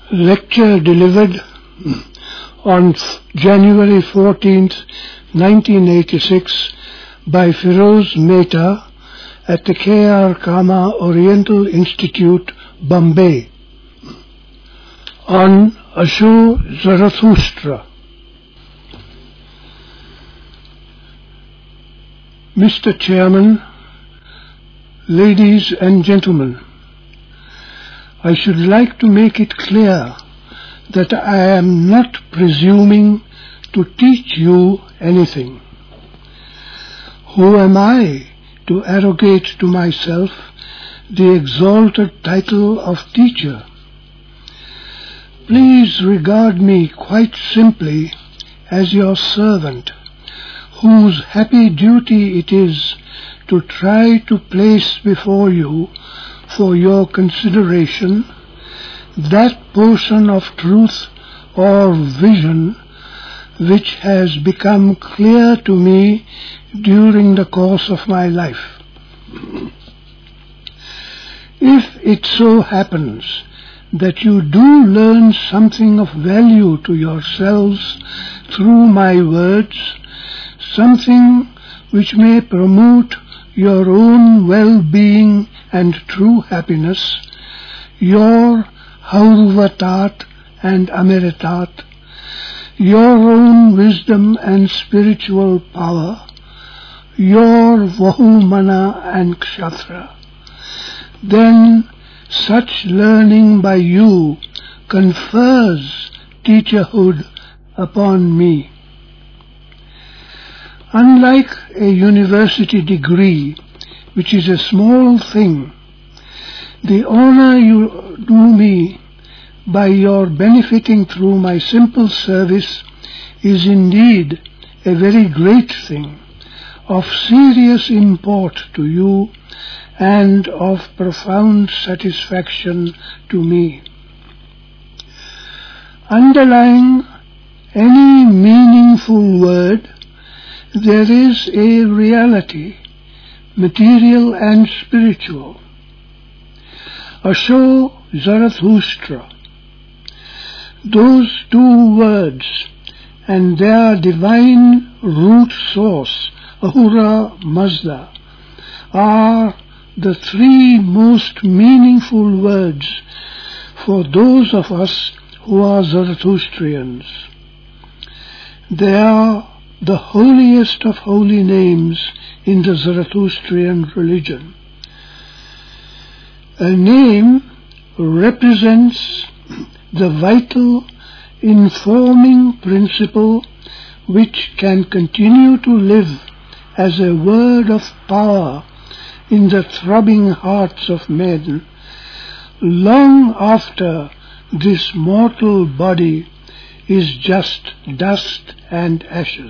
Lecture delivered on January 14th, 1986 by Feroz Mehta at the K.R. Kama Oriental Institute, Bombay, on Asho Zarathustra. Mr. Chairman, ladies and gentlemen, I should like to make it clear that I am not presuming to teach you anything. Who am I to arrogate to myself the exalted title of teacher? Please regard me quite simply as your servant, whose happy duty it is to try to place before you for your consideration that portion of truth or vision which has become clear to me during the course of my life. If it so happens that you do learn something of value to yourselves through my words, something which may promote your own well-being and true happiness, your Haurvatat and Amritat, your own wisdom and spiritual power, your Vahumana and Kshatra, then such learning by you confers teacherhood upon me. Unlike a university degree, which is a small thing, the honor you do me by your benefiting through my simple service is indeed a very great thing, of serious import to you and of profound satisfaction to me. Underlying any meaningful word, there is a reality, material and spiritual. Asho Zarathustra. Those two words and their divine root source, Ahura Mazda, are the three most meaningful words for those of us who are Zarathustrians. They are the holiest of holy names in the Zarathustrian religion. A name represents the vital, informing principle which can continue to live as a word of power in the throbbing hearts of men long after this mortal body is just dust and ashes.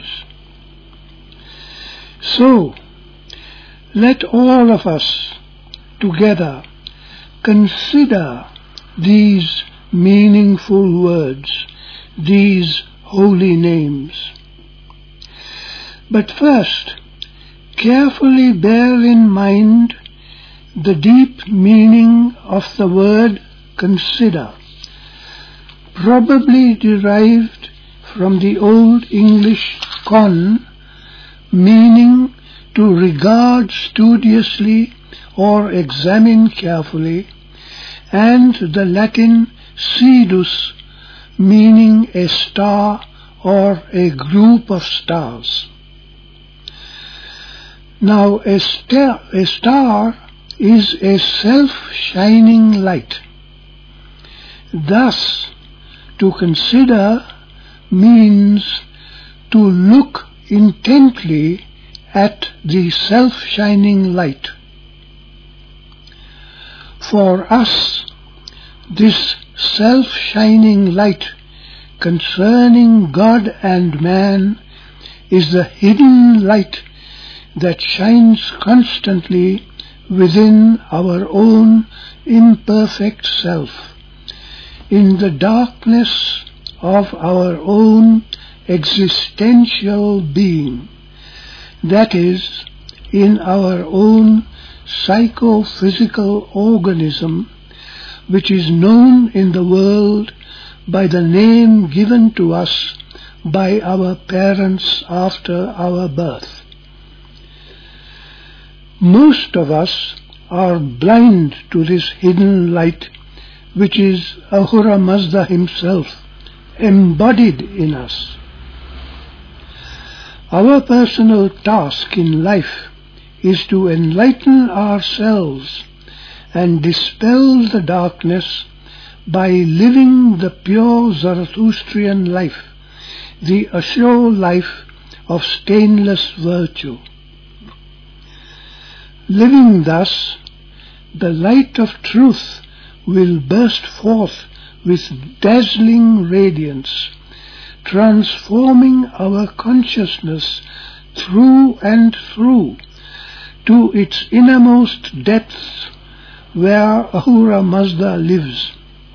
So, let all of us together consider these meaningful words, these holy names. But first, carefully bear in mind the deep meaning of the word consider, probably derived from the Old English con, meaning to regard studiously or examine carefully, and the Latin sidus, meaning a star or a group of stars. Now, a star is a self-shining light. Thus, to consider means to look intently at the self-shining light. For us, this self-shining light concerning God and man is the hidden light that shines constantly within our own imperfect self, in the darkness of our own existential being, that is, in our own psychophysical organism, which is known in the world by the name given to us by our parents after our birth. Most of us are blind to this hidden light, which is Ahura Mazda himself, embodied in us. Our personal task in life is to enlighten ourselves and dispel the darkness by living the pure Zarathustrian life, the Asho life of stainless virtue. Living thus, the light of truth will burst forth with dazzling radiance, transforming our consciousness through and through to its innermost depths where Ahura Mazda lives.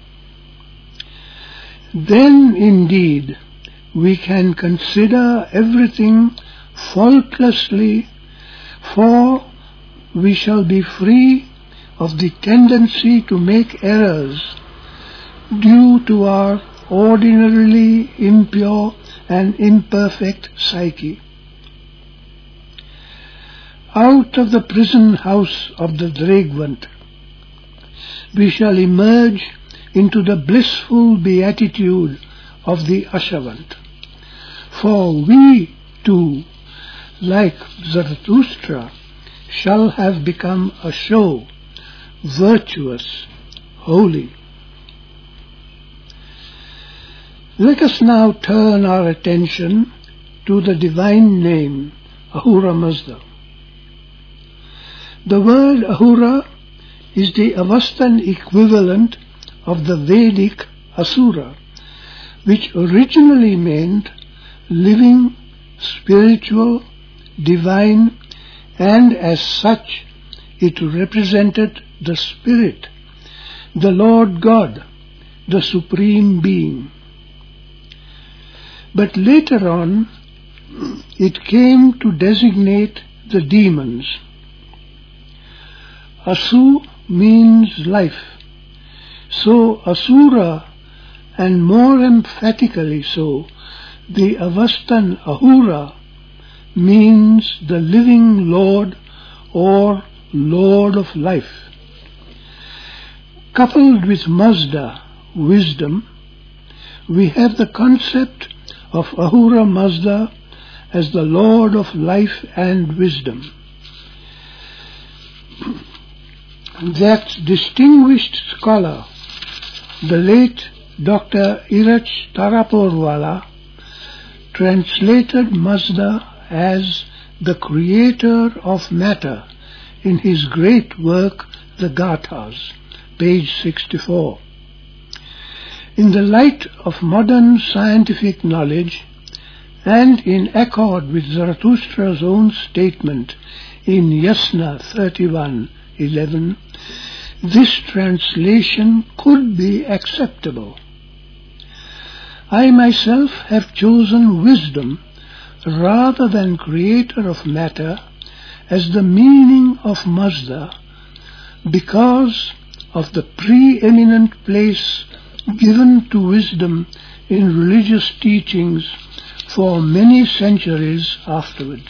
Then indeed we can consider everything faultlessly, for we shall be free of the tendency to make errors due to our ordinarily impure and imperfect psyche. Out of the prison house of the Dregvant, we shall emerge into the blissful beatitude of the Ashavant. For we too, like Zarathustra, shall have become Asho, virtuous, holy. Let us now turn our attention to the divine name, Ahura Mazda. The word Ahura is the Avestan equivalent of the Vedic Asura, which originally meant living, spiritual, divine, and as such it represented the Spirit, the Lord God, the Supreme Being. But later on it came to designate the demons. Asu means life, so Asura, and more emphatically so, the Avestan Ahura, means the living Lord or Lord of life. Coupled with Mazda, wisdom, we have the concept of Ahura Mazda as the Lord of life and wisdom. That distinguished scholar, the late Dr. Irach Taraporwala, translated Mazda as the creator of matter in his great work, The Gathas, page 64. In the light of modern scientific knowledge, and in accord with Zarathustra's own statement in Yasna 31:11, this translation could be acceptable. I myself have chosen wisdom rather than creator of matter as the meaning of Mazda because of the preeminent place given to wisdom in religious teachings for many centuries afterwards.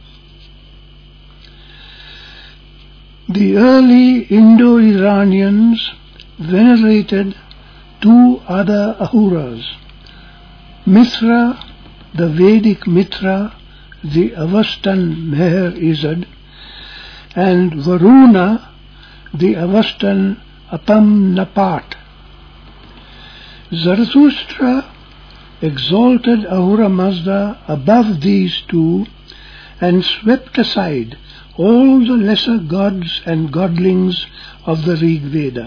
The early Indo-Iranians venerated two other Ahuras, Mithra, the Vedic Mitra, the Avestan Meher-Izad, and Varuna, the Avestan Apam-Napat. Zarathustra exalted Ahura Mazda above these two and swept aside all the lesser gods and godlings of the Rig Veda.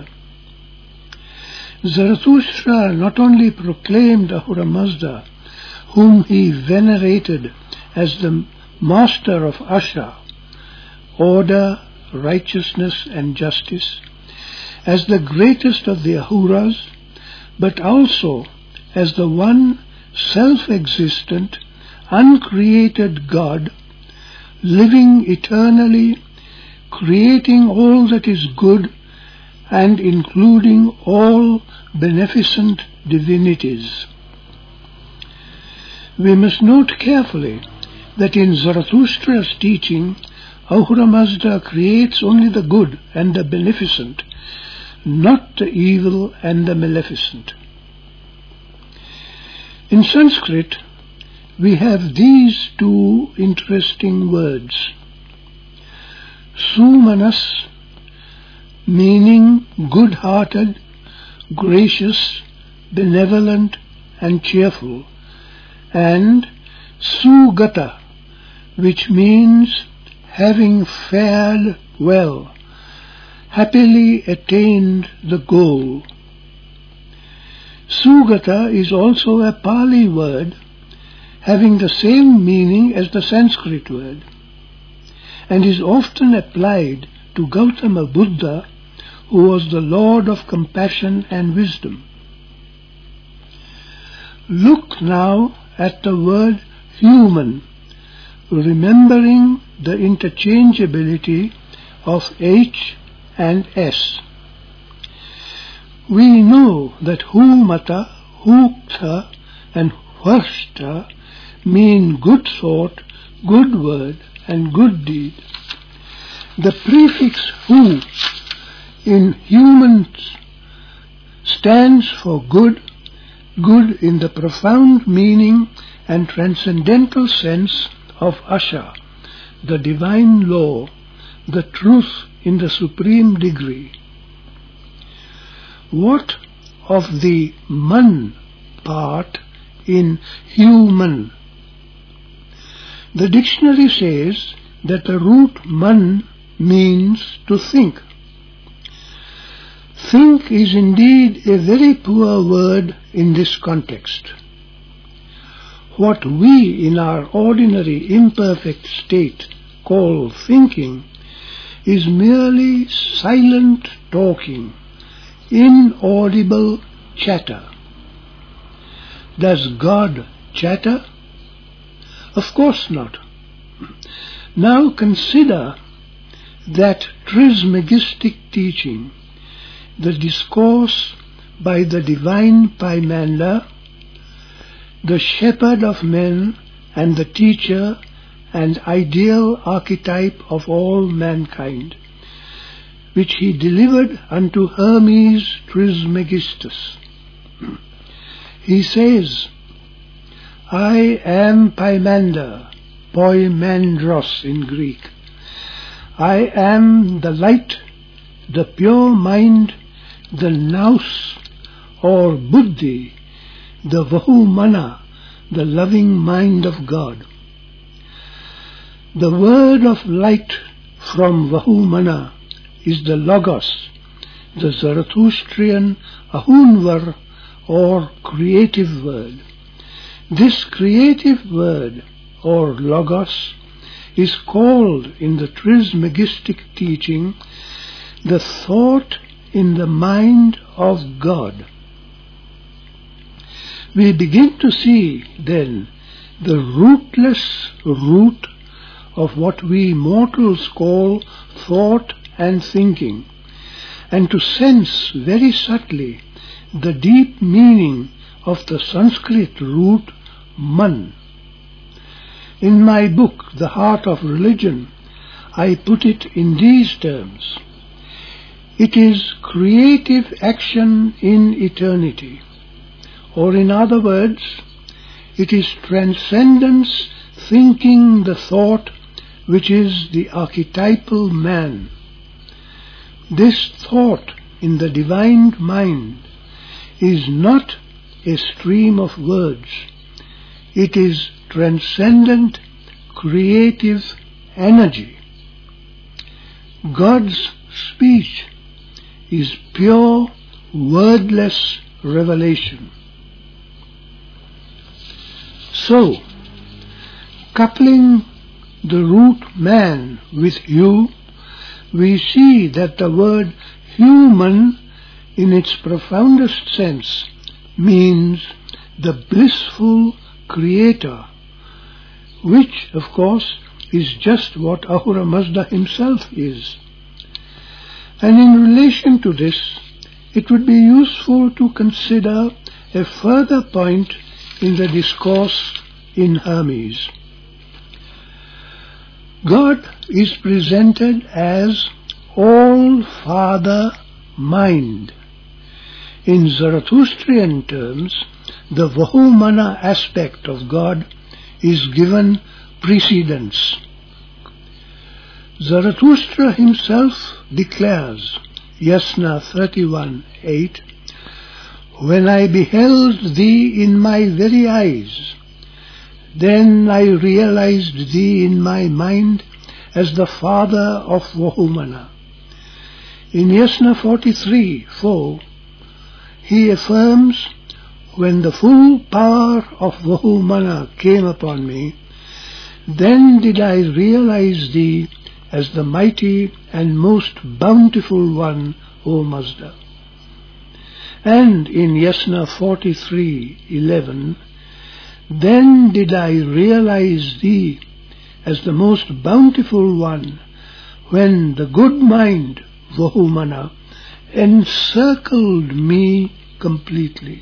Zarathustra not only proclaimed Ahura Mazda, whom he venerated as the master of Asha, order, righteousness and justice, as the greatest of the Ahuras, but also as the one self-existent, uncreated God, living eternally, creating all that is good and including all beneficent divinities. We must note carefully that in Zarathustra's teaching, Ahura Mazda creates only the good and the beneficent, not the evil and the maleficent. In Sanskrit, we have these two interesting words. Sumanas, meaning good-hearted, gracious, benevolent and cheerful, and Sugata, which means having fared well, happily attained the goal. Sugata is also a Pali word having the same meaning as the Sanskrit word, and is often applied to Gautama Buddha, who was the Lord of compassion and wisdom. Look now at the word human, remembering the interchangeability of H and S. We know that Humata, Hukta and Hvarshta mean good thought, good word and good deed. The prefix hu in humans stands for good, good in the profound meaning and transcendental sense of Asha, the divine law, the truth in the supreme degree. What of the man part in human? The dictionary says that the root man means to think. Think is indeed a very poor word in this context. What we in our ordinary imperfect state call thinking is merely silent talking, inaudible chatter. Does God chatter? Of course not. Now consider that Trismegistic teaching, the discourse by the divine Paimanda, the shepherd of men and the teacher and ideal archetype of all mankind, which he delivered unto Hermes Trismegistus. He says, I am Paimanda, Poimandros in Greek. I am the light, the pure mind, the nous or buddhi, the vahumana, the loving mind of God. The word of light from vahumana is the logos, the Zarathustrian ahunvar or creative word. This creative word or logos is called in the Trismegistic teaching the thought in the mind of God. We begin to see then the rootless root of what we mortals call thought and thinking, and to sense very subtly the deep meaning of the Sanskrit root man. In my book, The Heart of Religion, I put it in these terms. It is creative action in eternity, or in other words, it is transcendence thinking the thought which is the archetypal man. This thought in the divine mind is not a stream of words. It is transcendent creative energy. God's speech is pure wordless revelation. So, coupling the root man with you, we see that the word human in its profoundest sense means the blissful creator, which of course is just what Ahura Mazda himself is. And in relation to this, it would be useful to consider a further point in the discourse in Hermes. God is presented as All-Father Mind. In Zarathustrian terms, the Vahumana aspect of God is given precedence. Zarathustra himself declares, Yasna 31:8, "When I beheld thee in my very eyes, then I realized thee in my mind as the father of Vahumana." In Yasna 43:4, he affirms, "When the full power of Vahumana came upon me, then did I realize thee as the mighty and most bountiful one, O Mazda." And in Yasna 43:11, "Then did I realize thee as the most bountiful one, when the good mind, Vahumana, encircled me completely."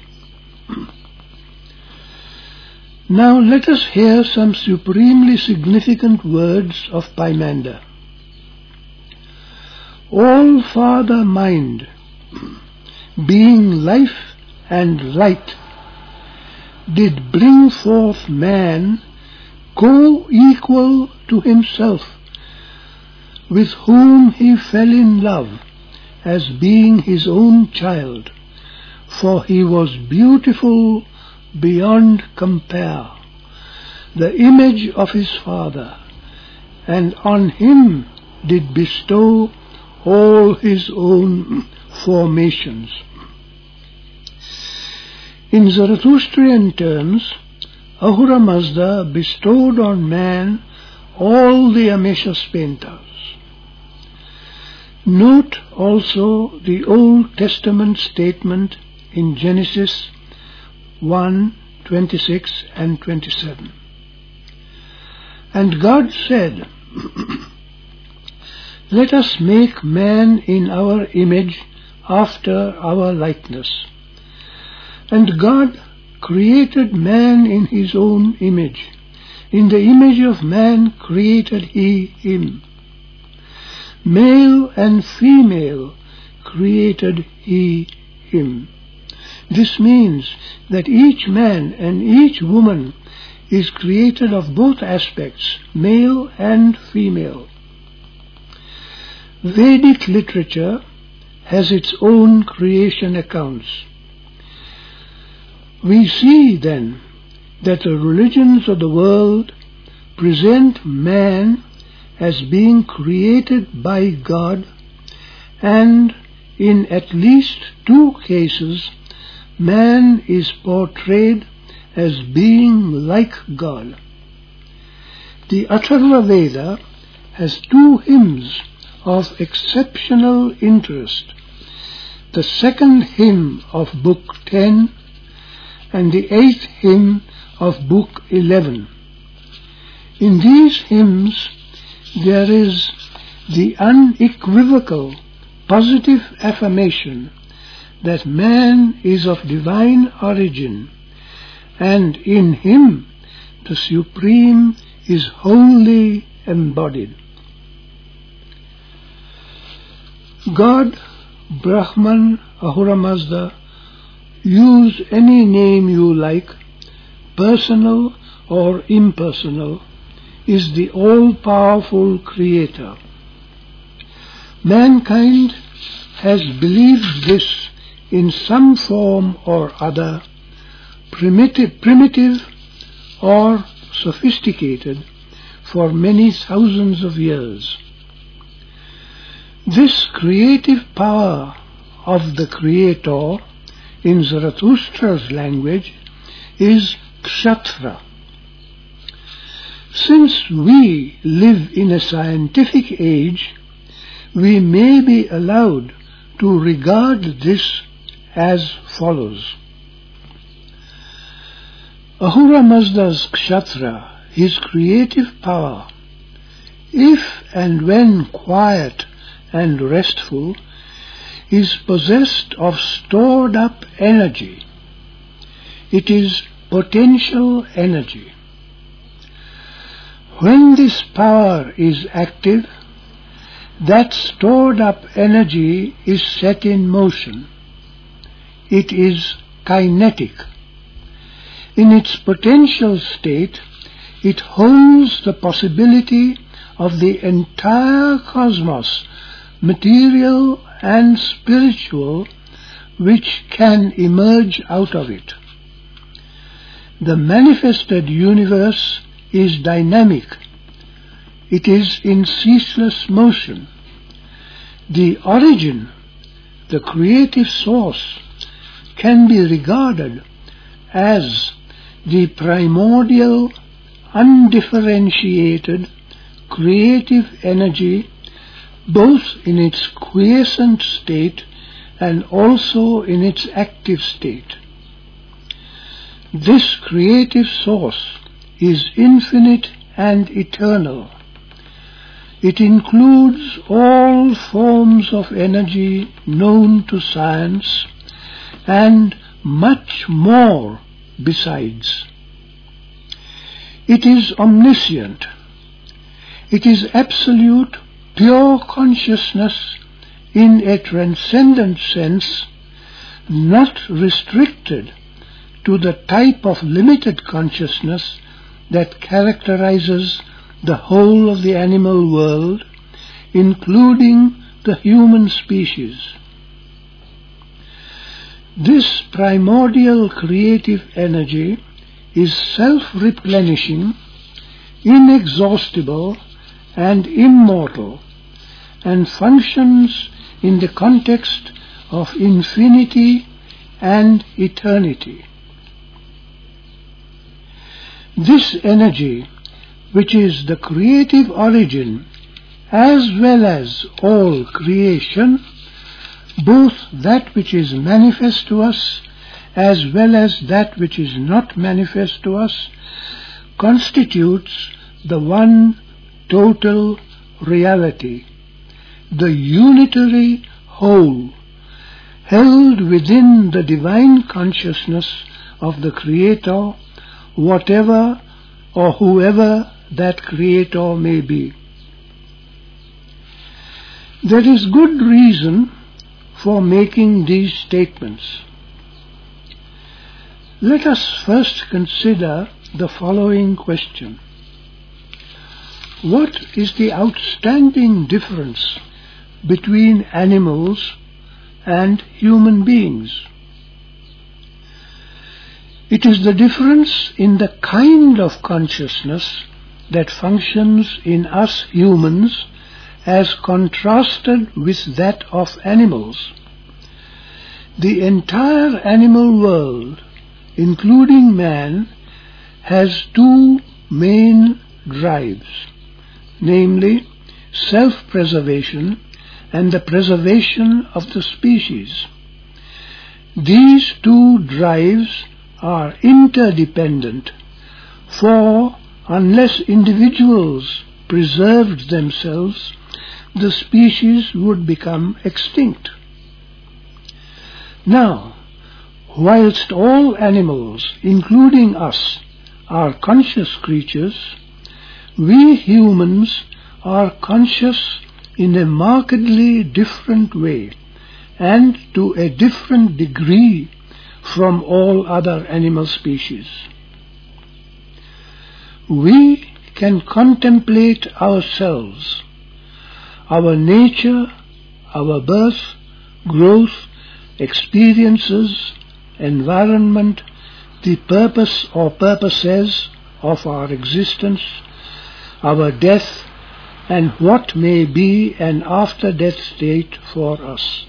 Now let us hear some supremely significant words of Pymander. All-Father Mind, being life and light, did bring forth man co-equal to himself, with whom he fell in love as being his own child, for he was beautiful beyond compare, the image of his father, and on him did bestow all his own formations. In Zarathustrian terms, Ahura Mazda bestowed on man all the Ameshaspentas. Note also the Old Testament statement in Genesis 1:26 and 27. And God said, "Let us make man in our image, after our likeness." And God created man in his own image. In the image of man created he him. Male and female created he him. This means that each man and each woman is created of both aspects, male and female. Vedic literature has its own creation accounts. We see then that the religions of the world present man as being created by God, and in at least 2 cases man is portrayed as being like God. The Atharva Veda has 2 hymns of exceptional interest, the 2nd hymn of Book 10 and the 8th hymn of Book 11. In these hymns there is the unequivocal positive affirmation that man is of divine origin, and in him the Supreme is wholly embodied. God, Brahman, Ahura Mazda, use any name you like, personal or impersonal, is the all-powerful Creator. Mankind has believed this in some form or other, primitive or sophisticated, for many thousands of years. This creative power of the Creator, in Zarathustra's language, is Kshatra. Since we live in a scientific age, we may be allowed to regard this as follows. Ahura Mazda's Kshatra, his creative power, if and when quiet and restful, is possessed of stored up energy. It is potential energy. When this power is active, that stored up energy is set in motion. It is kinetic. In its potential state, it holds the possibility of the entire cosmos, material and spiritual, which can emerge out of it. The manifested universe is dynamic. It is in ceaseless motion. The origin, the creative source, can be regarded as the primordial, undifferentiated, creative energy, both in its quiescent state and also in its active state. This creative source is infinite and eternal. It includes all forms of energy known to science and much more besides. It is omniscient. It is absolute, pure consciousness in a transcendent sense, not restricted to the type of limited consciousness that characterizes the whole of the animal world, including the human species. This primordial creative energy is self-replenishing, inexhaustible, and immortal, and functions in the context of infinity and eternity. This energy, which is the creative origin as well as all creation, both that which is manifest to us as well as that which is not manifest to us, constitutes the one total reality, the unitary whole, held within the divine consciousness of the Creator, whatever or whoever that Creator may be. There is good reason for making these statements. Let us first consider the following question. What is the outstanding difference between animals and human beings? It is the difference in the kind of consciousness that functions in us humans as contrasted with that of animals. The entire animal world, including man, has two main drives, namely self-preservation and the preservation of the species. These two drives are interdependent, for unless individuals preserved themselves, the species would become extinct. Now, whilst all animals, including us, are conscious creatures, we humans are conscious in a markedly different way and to a different degree from all other animal species. We can contemplate ourselves, our nature, our birth, growth, experiences, environment, the purpose or purposes of our existence, our death, and what may be an after-death state for us.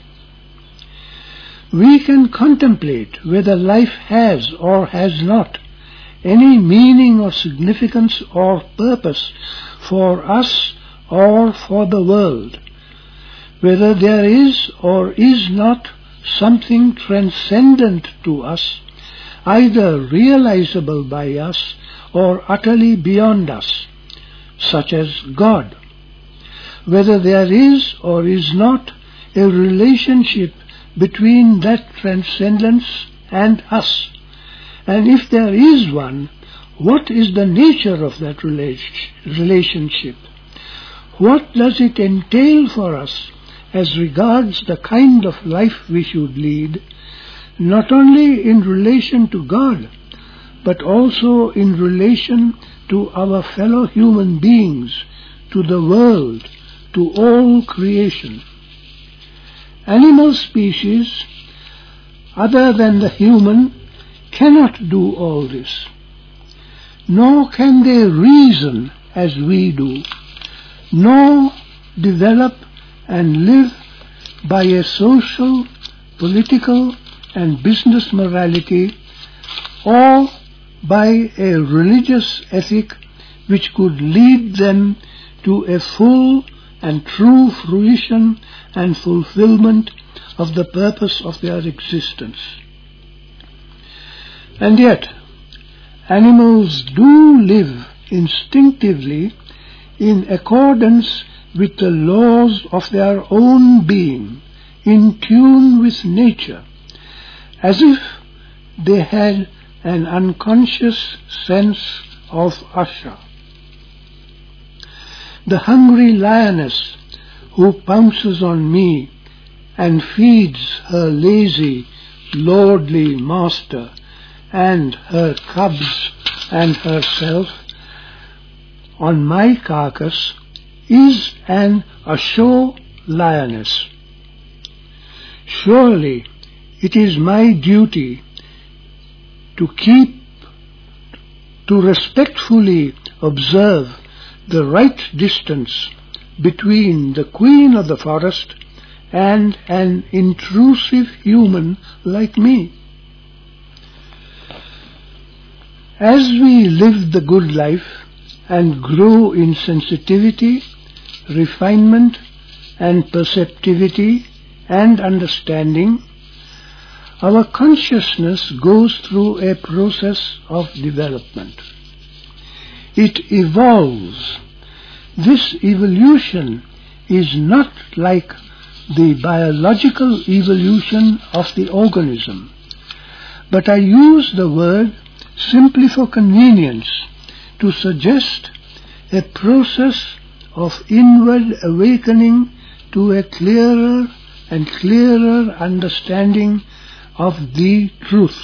We can contemplate whether life has or has not any meaning or significance or purpose for us or for the world, whether there is or is not something transcendent to us, either realizable by us or utterly beyond us, such as God. whether there is or is not a relationship between that transcendence and us, and if there is one, what is the nature of that relationship? What does it entail for us as regards the kind of life we should lead, not only in relation to God, but also in relation to our fellow human beings, to the world, to all creation? Animal species, other than the human, cannot do all this, nor can they reason as we do, nor develop and live by a social, political, and business morality, or by a religious ethic which could lead them to a full and true fruition and fulfillment of the purpose of their existence. And yet, animals do live instinctively in accordance with the laws of their own being, in tune with nature, as if they had an unconscious sense of Asha. The hungry lioness who pounces on me and feeds her lazy, lordly master and her cubs and herself on my carcass is an Asho lioness. Surely it is my duty to respectfully observe the right distance between the queen of the forest and an intrusive human like me. As we live the good life and grow in sensitivity, refinement, and perceptivity and understanding, our consciousness goes through a process of development. It evolves. This evolution is not like the biological evolution of the organism, but I use the word simply for convenience to suggest a process of inward awakening to a clearer and clearer understanding of the truth.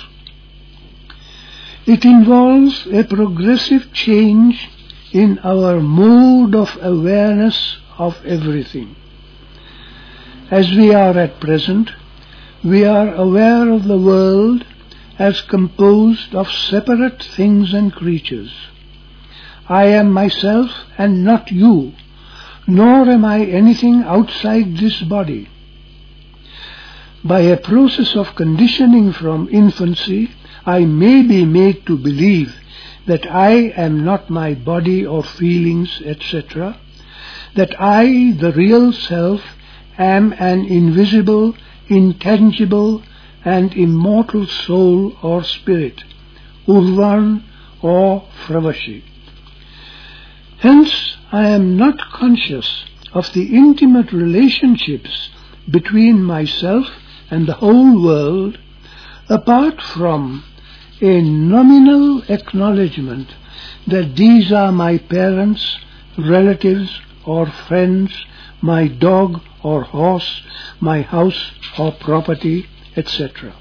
It involves a progressive change in our mode of awareness of everything. As we are at present, we are aware of the world as composed of separate things and creatures. I am myself and not you, nor am I anything outside this body. By a process of conditioning from infancy, I may be made to believe that I am not my body or feelings, etc., that I, the real self, am an invisible, intangible, and immortal soul or spirit, Urvan or Fravashi. Hence, I am not conscious of the intimate relationships between myself and the whole world, apart from a nominal acknowledgement that these are my parents, relatives or friends, my dog or horse, my house or property, etc.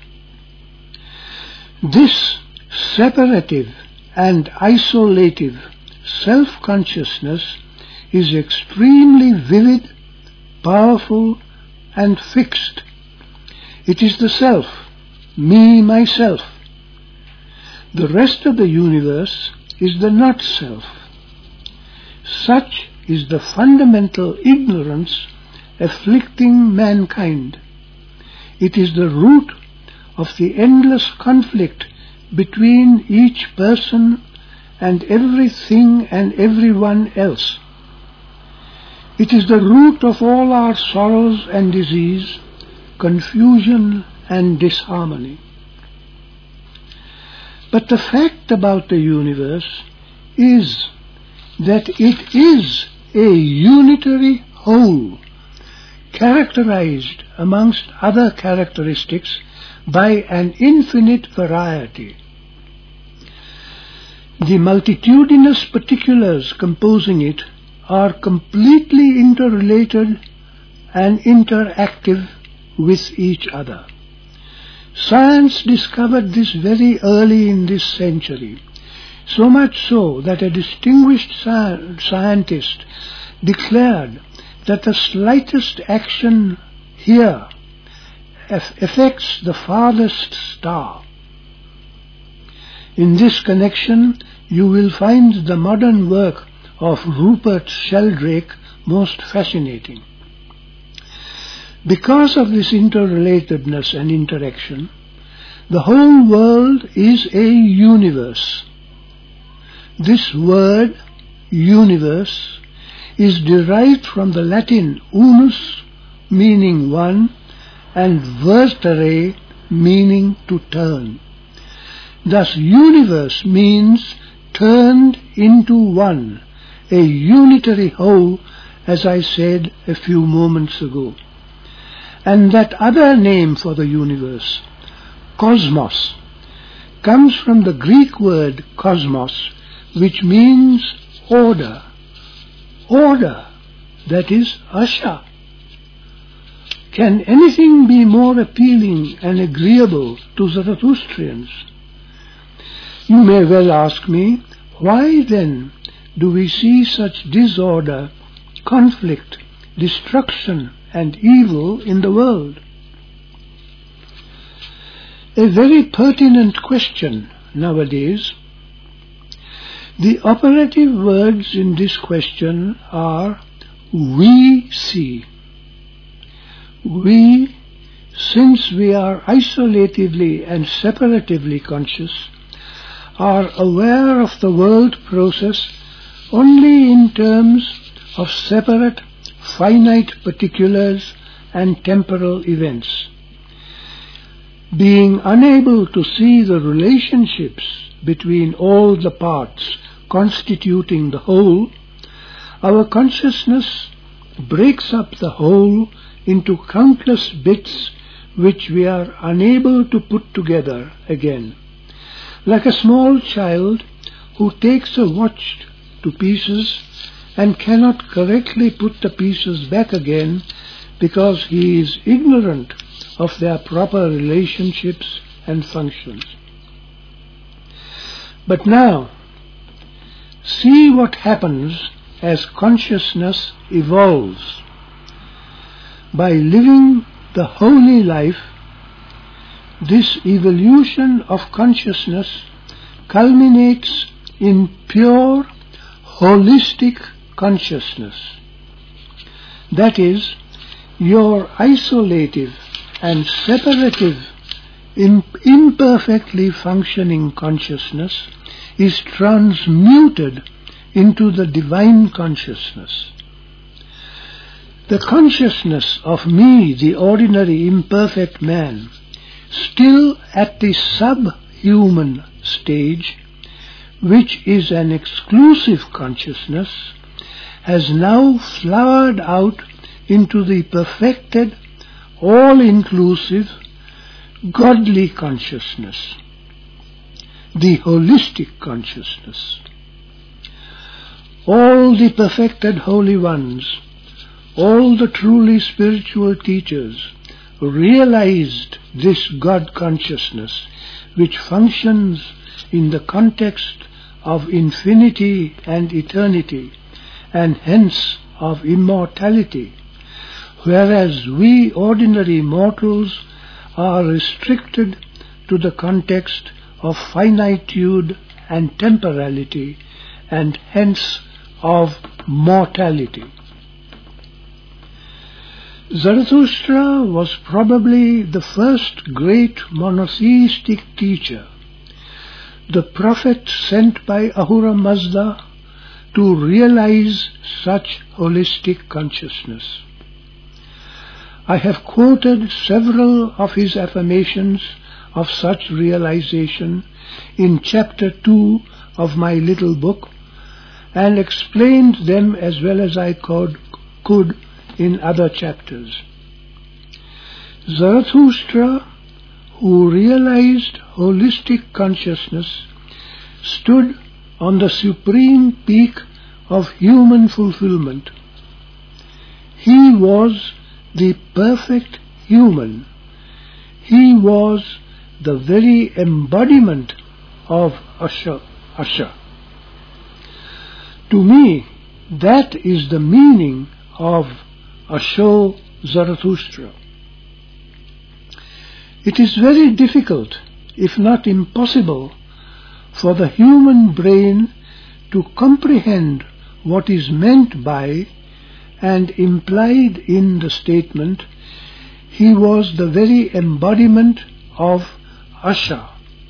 This separative and isolative self-consciousness is extremely vivid, powerful, and fixed. It is the self, me, myself. The rest of the universe is the not-self. Such is the fundamental ignorance afflicting mankind. It is the root of the endless conflict between each person and everything and everyone else. It is the root of all our sorrows and disease, confusion and disharmony. But the fact about the universe is that it is a unitary whole, characterized amongst other characteristics by an infinite variety. The multitudinous particulars composing it are completely interrelated and interactive with each other. Science discovered this very early in this century, so much so that a distinguished scientist declared that the slightest action here affects the farthest star. In this connection, you will find the modern work of Rupert Sheldrake most fascinating. Because of this interrelatedness and interaction, the whole world is a universe. This word, universe, is derived from the Latin unus, meaning one, and vertere, meaning to turn. Thus, universe means turned into one, a unitary whole, as I said a few moments ago. And that other name for the universe, cosmos, comes from the Greek word kosmos, which means order. Order, that is asha. Can anything be more appealing and agreeable to Zarathustrians? You may well ask me, why then do we see such disorder, conflict, destruction, and evil in the world? A very pertinent question nowadays. The operative words in this question are we see. We, since we are isolatedly and separatively conscious, are aware of the world process only in terms of separate, finite particulars and temporal events. Being unable to see the relationships between all the parts constituting the whole, our consciousness breaks up the whole into countless bits which we are unable to put together again. Like a small child who takes a watch to pieces and cannot correctly put the pieces back again because he is ignorant of their proper relationships and functions. But now, see what happens as consciousness evolves. By living the holy life, this evolution of consciousness culminates in pure, holistic consciousness. That is, your isolative and separative, imperfectly functioning consciousness is transmuted into the divine consciousness. The consciousness of me, the ordinary imperfect man, still at the subhuman stage, which is an exclusive consciousness, has now flowered out into the perfected, all-inclusive, godly consciousness, the holistic consciousness. All the perfected holy ones, all the truly spiritual teachers realized this God consciousness, which functions in the context of infinity and eternity, and hence of immortality, whereas we ordinary mortals are restricted to the context of finitude and temporality, and hence of mortality. Zarathustra was probably the first great monotheistic teacher, the prophet sent by Ahura Mazda to realize such holistic consciousness. I have quoted several of his affirmations of such realization in chapter 2 of my little book, and explained them as well as I could in other chapters. Zarathustra, who realized holistic consciousness, stood on the supreme peak of human fulfillment. He was the perfect human. He was the very embodiment of Asha. To me, that is the meaning of Asho Zarathustra. It is very difficult, if not impossible, for the human brain to comprehend what is meant by and implied in the statement, he was the very embodiment of Asha.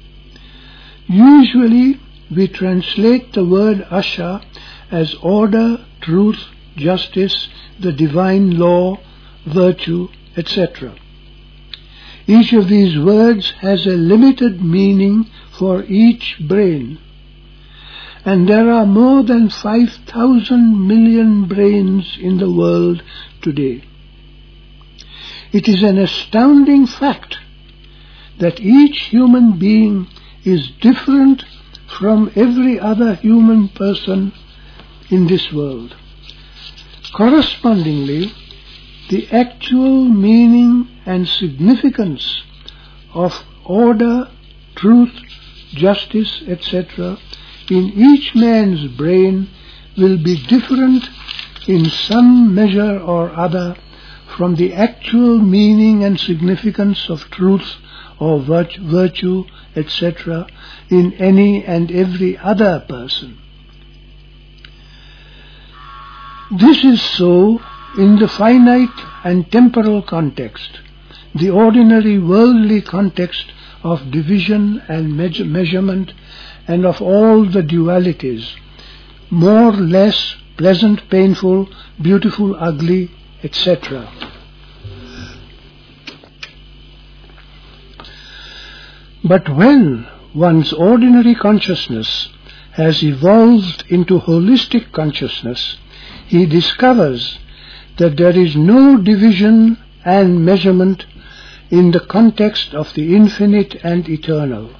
Usually we translate the word Asha as order, truth, justice, the divine law, virtue, etc. Each of these words has a limited meaning for each brain, and there are more than 5,000 million brains in the world today. It is an astounding fact that each human being is different from every other human person in this world. Correspondingly, the actual meaning and significance of order, truth, justice, etc. in each man's brain will be different in some measure or other from the actual meaning and significance of truth or virtue, etc. in any and every other person. This is so in the finite and temporal context, the ordinary worldly context of division and measurement and of all the dualities, more, less, pleasant, painful, beautiful, ugly, etc. But when one's ordinary consciousness has evolved into holistic consciousness, he discovers that there is no division and measurement in the context of the infinite and eternal.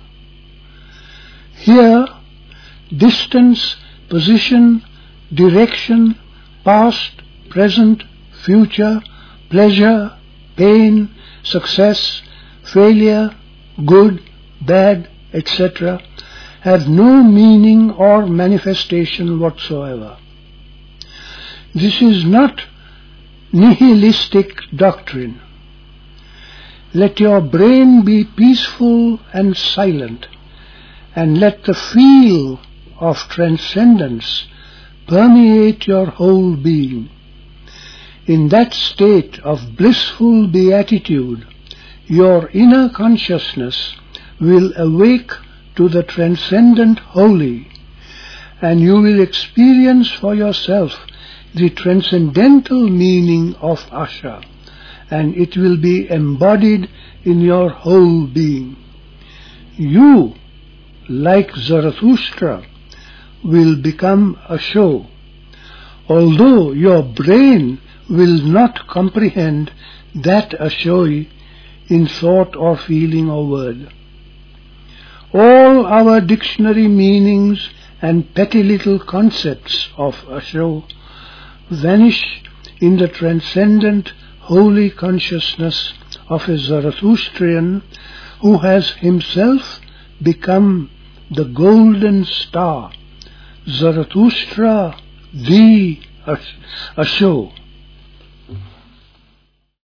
Here, distance, position, direction, past, present, future, pleasure, pain, success, failure, good, bad, etc. have no meaning or manifestation whatsoever. This is not nihilistic doctrine. Let your brain be peaceful and silent, and let the feel of transcendence permeate your whole being. In that state of blissful beatitude, your inner consciousness will awake to the transcendent holy, and you will experience for yourself the transcendental meaning of Asha, and it will be embodied in your whole being. You, like Zarathustra, will become Asho, although your brain will not comprehend that Ashoi in thought or feeling or word. All our dictionary meanings and petty little concepts of Asho vanish in the transcendent holy consciousness of a Zarathustrian who has himself become the golden star, Zarathustra, the Asho.